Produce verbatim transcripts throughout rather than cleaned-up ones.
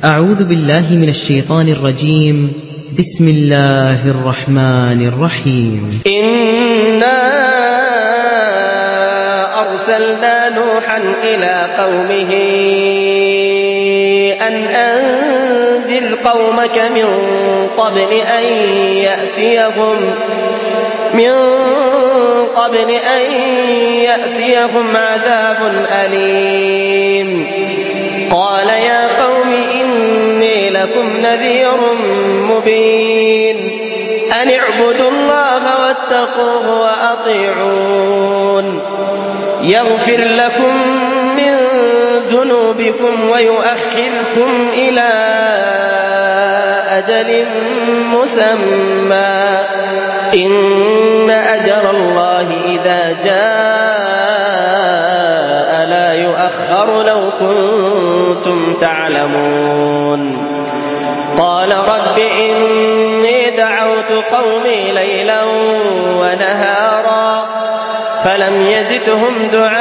أعوذ بالله من الشيطان الرجيم. بسم الله الرحمن الرحيم. إنا أرسلنا نوحا إلى قومه أن أنذر قومك من قبل أن يأتيهم من قبل أن يأتيهم عذاب أليم. قال يا قوم إني لكم نذير مبين أن اعبدوا الله واتقوه وأطيعون يغفر لكم من ذنوبكم ويؤخركم إلى أجل مسمى إن أجل الله إذا جاء لا يؤخر لو كنتم تعلمون. قال رب إني دعوت قومي ليلا ونهارا فلم يزدهم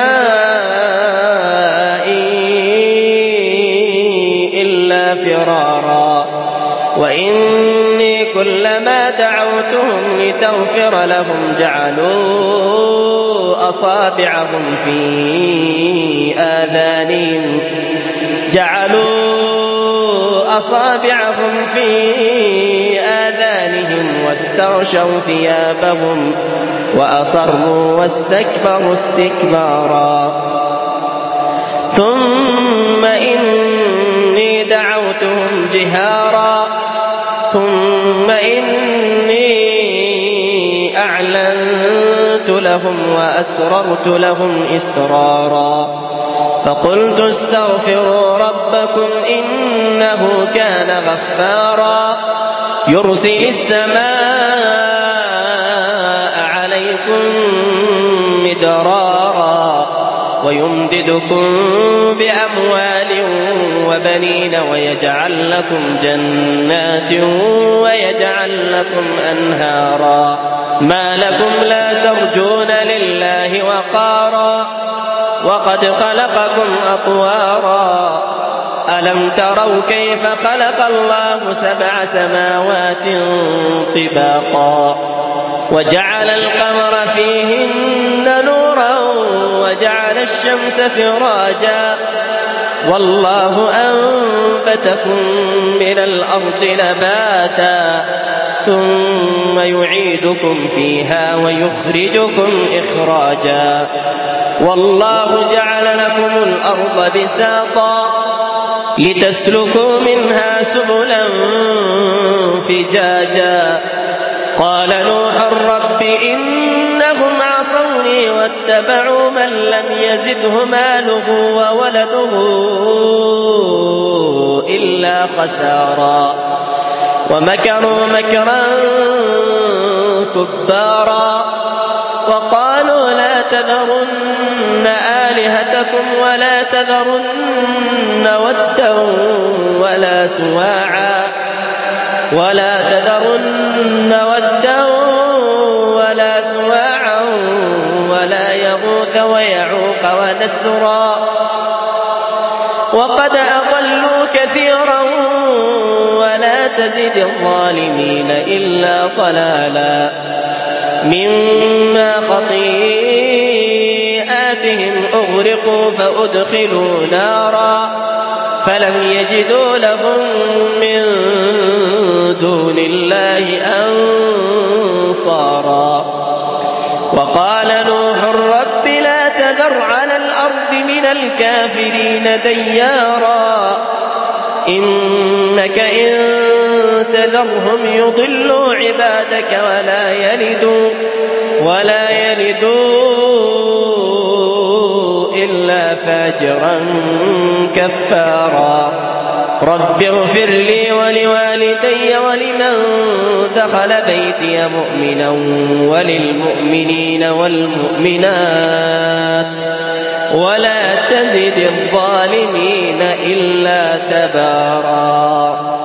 دعائي إلا فرارا وإني كلما دعوتهم لتغفر لهم جعلوا أصابعهم في آذانهم جعلوا أصابعهم في آذانهم واستغشوا ثيابهم وأصروا واستكبروا استكبارا ثم إني دعوتهم جهارا ثم إني أعلنت لهم وأسررت لهم إسرارا فقلت استغفروا ربكم إنه كان غفارا يرسل السماء عليكم مدرارا ويمددكم بأموال وبنين ويجعل لكم جنات ويجعل لكم أنهارا ما لكم لا ترجون لله وقارا وقد خلقكم أطوارا ألم تروا كيف خلق الله سبع سماوات طباقا وجعل القمر فيهن نورا وجعل الشمس سراجا والله أنبتكم من الأرض نباتا ثم يعيدكم فيها ويخرجكم إخراجا والله جعل لكم الأرض بساطا لتسلكوا منها سبلا فجاجا قال نوح رب إنهم عصوني واتبعوا من لم يزده ماله وولده إلا خسارا ومكروا مكرا كبارا وقالوا لا تذرن آلهتكم ولا تذرن ودا ولا سواعا ولا تذرن ودا ولا سواعا ولا يغوث ويعوق ونسرا وقد أضلوا كثيرا ولا تزد الظالمين إلا ضلالا مما خطيئاتهم أغرقوا فأدخلوا نارا فلم يجدوا لهم من دون الله أنصارا وقال نوح رب لا تذر على الأرض من الكافرين ديارا إنك إن تذرهم يضلوا عبادك ولا يلدوا ولا يلدوا إلا فاجرا كفارا رب اغفر لي ولوالدي ولمن دخل بيتي مؤمنا وللمؤمنين والمؤمنات ولا تزد الظالمين إلا تبارا.